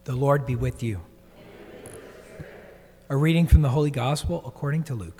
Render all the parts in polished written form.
The Lord be with you. A reading from the Holy Gospel according to Luke.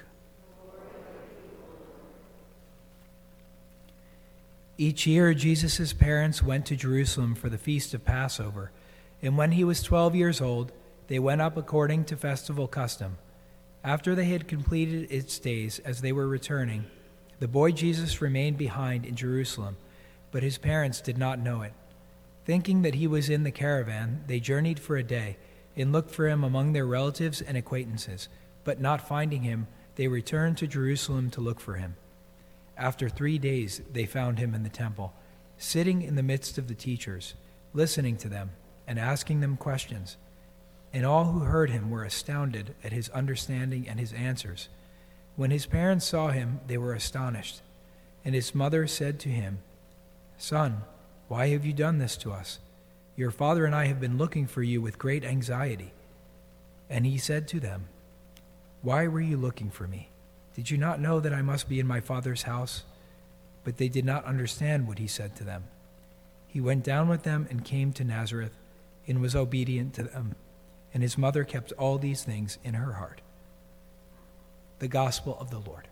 Each year, Jesus' parents went to Jerusalem for the feast of Passover, and when he was 12 years old, they went up according to festival custom. After they had completed its days as they were returning, the boy Jesus remained behind in Jerusalem, but his parents did not know it. Thinking that he was in the caravan, they journeyed for a day and looked for him among their relatives and acquaintances, but not finding him, they returned to Jerusalem to look for him. After 3 days, they found him in the temple, sitting in the midst of the teachers, listening to them and asking them questions. And all who heard him were astounded at his understanding and his answers. When his parents saw him, they were astonished. And his mother said to him, "Son, why have you done this to us? Your father and I have been looking for you with great anxiety." And he said to them, "Why were you looking for me? Did you not know that I must be in my father's house?" But they did not understand what he said to them. He went down with them and came to Nazareth and was obedient to them. And his mother kept all these things in her heart. The Gospel of the Lord.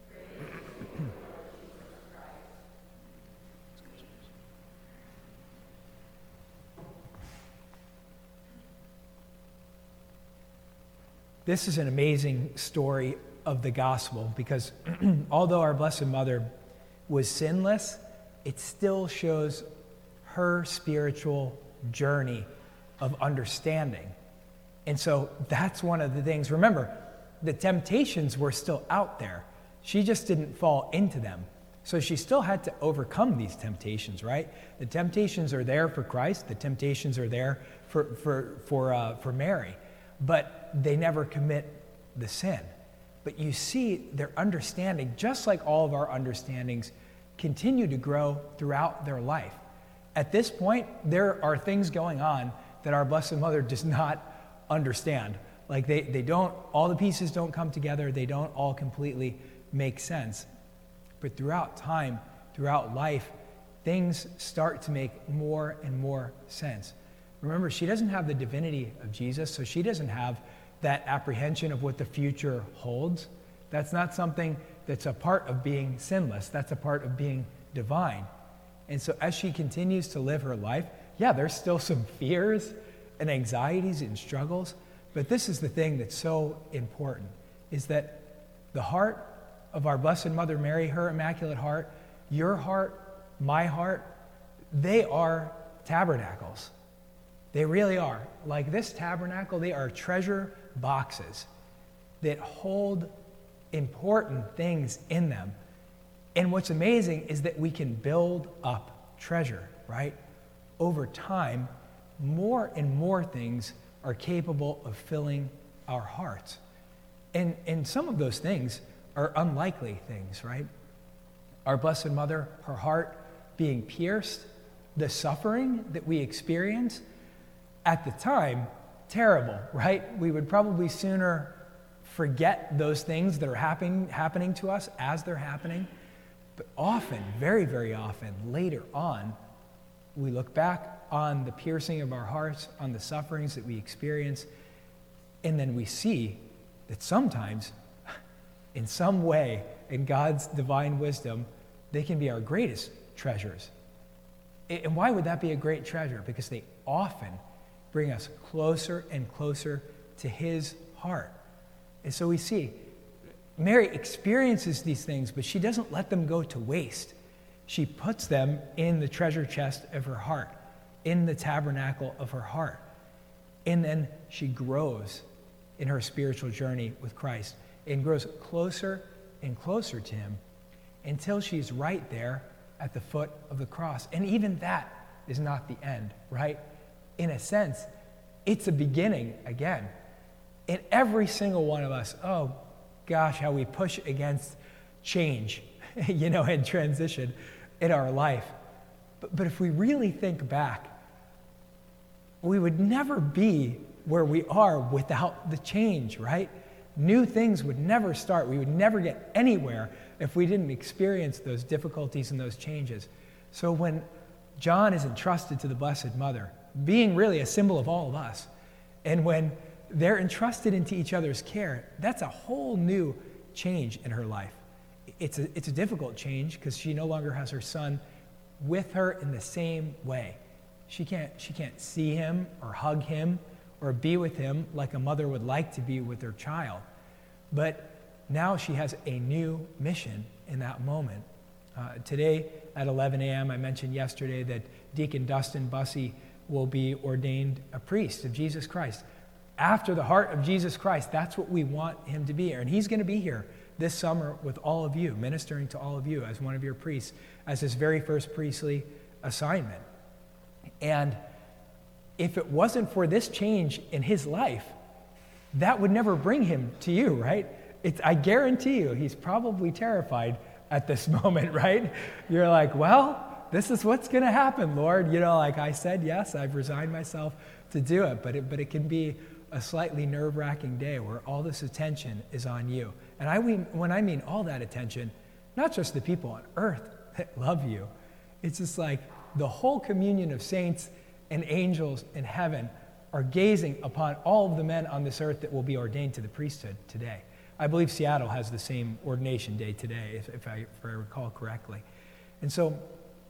This is an amazing story of the gospel because although our Blessed Mother was sinless, it still shows her spiritual journey of understanding. And so that's one of the things. Remember, the temptations were still out there. She just didn't fall into them. So she still had to overcome these temptations, right? The temptations are there for Christ. The temptations are there for Mary. But they never commit the sin. But you see their understanding, just like all of our understandings, continue to grow throughout their life. At this point, there are things going on that our Blessed Mother does not understand. Like they don't, all the pieces don't come together, they don't all completely make sense. But throughout time, throughout life, things start to make more and more sense. Remember, she doesn't have the divinity of Jesus, so she doesn't have that apprehension of what the future holds. That's not something that's a part of being sinless. That's a part of being divine. And so as she continues to live her life, yeah, there's still some fears and anxieties and struggles, but this is the thing that's so important, is that the heart of our Blessed Mother Mary, her Immaculate Heart, your heart, my heart, they are tabernacles. They really are. Like this tabernacle, they are treasure boxes that hold important things in them. And what's amazing is that we can build up treasure, right? Over time, more and more things are capable of filling our hearts. And some of those things are unlikely things, right? Our Blessed Mother, her heart being pierced, the suffering that we experience, at the time, terrible, right? We would probably sooner forget those things that are happening to us as they're happening. But often, very, very often, later on, we look back on the piercing of our hearts, on the sufferings that we experience, and then we see that sometimes, in some way, in God's divine wisdom, they can be our greatest treasures. And why would that be a great treasure? Because they often bring us closer and closer to his heart. And so we see Mary experiences these things, but she doesn't let them go to waste. She puts them in the treasure chest of her heart, in the tabernacle of her heart. And then she grows in her spiritual journey with Christ and grows closer and closer to him until she's right there at the foot of the cross. And even that is not the end, right? In a sense, it's a beginning again. And every single one of us, oh gosh, how we push against change, and transition in our life. But if we really think back, we would never be where we are without the change, right? New things would never start. We would never get anywhere if we didn't experience those difficulties and those changes. So when John is entrusted to the Blessed Mother, being really a symbol of all of us. And when they're entrusted into each other's care, that's a whole new change in her life. It's a difficult change because she no longer has her son with her in the same way. She can't see him or hug him or be with him like a mother would like to be with her child. But now she has a new mission in that moment. Today at 11 a.m., I mentioned yesterday that Deacon Dustin Bussey will be ordained a priest of Jesus Christ. After the heart of Jesus Christ, that's what we want him to be. And he's going to be here this summer with all of you, ministering to all of you as one of your priests, as his very first priestly assignment. And if it wasn't for this change in his life, that would never bring him to you, right? I guarantee you, he's probably terrified at this moment, right? You're like, well, this is what's going to happen, Lord. Like I said, yes, I've resigned myself to do it, but it can be a slightly nerve-wracking day where all this attention is on you. And when I mean all that attention, not just the people on earth that love you, it's just like the whole communion of saints and angels in heaven are gazing upon all of the men on this earth that will be ordained to the priesthood today. I believe Seattle has the same ordination day today, if I recall correctly. And so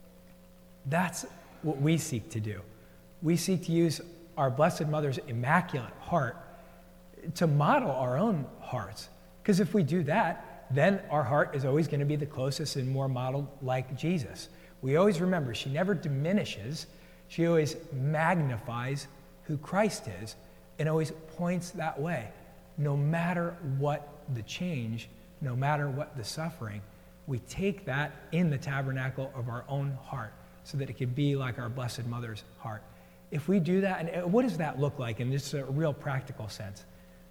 that's what we seek to do. We seek to use our Blessed Mother's immaculate heart to model our own hearts. Because if we do that, then our heart is always going to be the closest and more modeled like Jesus. We always remember she never diminishes, she always magnifies who Christ is and always points that way. No matter what the change, no matter what the suffering, we take that in the tabernacle of our own heart so that it could be like our Blessed Mother's heart. If we do that, and what does that look like in just a real practical sense?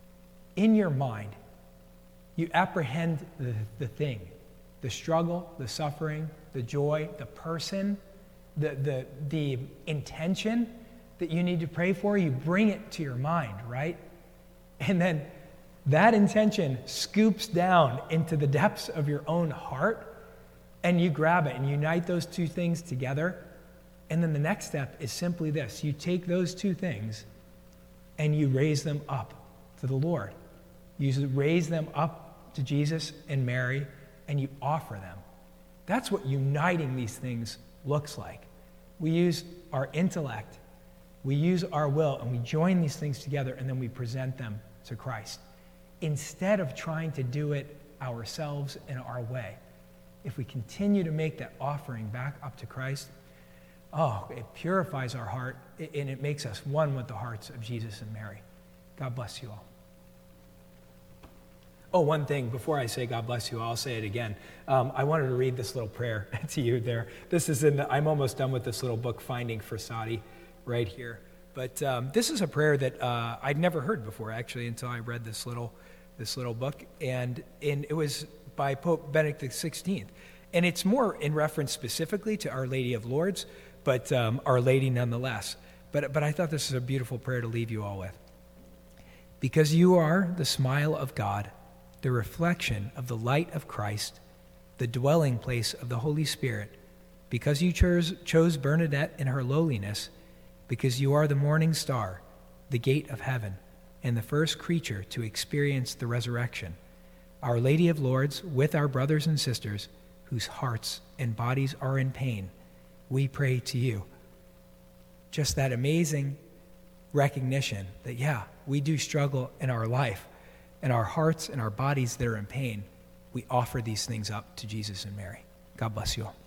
In your mind, you apprehend the thing, the struggle, the suffering, the joy, the person, the intention that you need to pray for. You bring it to your mind, right? And then that intention scoops down into the depths of your own heart, and you grab it and unite those two things together. And then the next step is simply this. You take those two things and you raise them up to the Lord. You raise them up to Jesus and Mary, and you offer them. That's what uniting these things looks like. We use our intellect, we use our will, and we join these things together, and then we present them to Christ. Instead of trying to do it ourselves in our way, if we continue to make that offering back up to Christ, it purifies our heart, and it makes us one with the hearts of Jesus and Mary. God bless you all. Oh, one thing, before I say God bless you, I'll say it again. I wanted to read this little prayer to you there. This is I'm almost done with this little book, Finding Frassati, right here. But this is a prayer that I'd never heard before, actually, until I read this little book. And it was by Pope Benedict XVI. And it's more in reference specifically to Our Lady of Lourdes, but Our Lady nonetheless. But I thought this is a beautiful prayer to leave you all with. Because you are the smile of God, the reflection of the light of Christ, the dwelling place of the Holy Spirit, because you chose Bernadette in her lowliness, because you are the morning star, the gate of heaven, and the first creature to experience the resurrection, Our Lady of Lourdes, with our brothers and sisters whose hearts and bodies are in pain, we pray to you. Just that amazing recognition that, we do struggle in our life, and our hearts and our bodies that are in pain, we offer these things up to Jesus and Mary. God bless you all.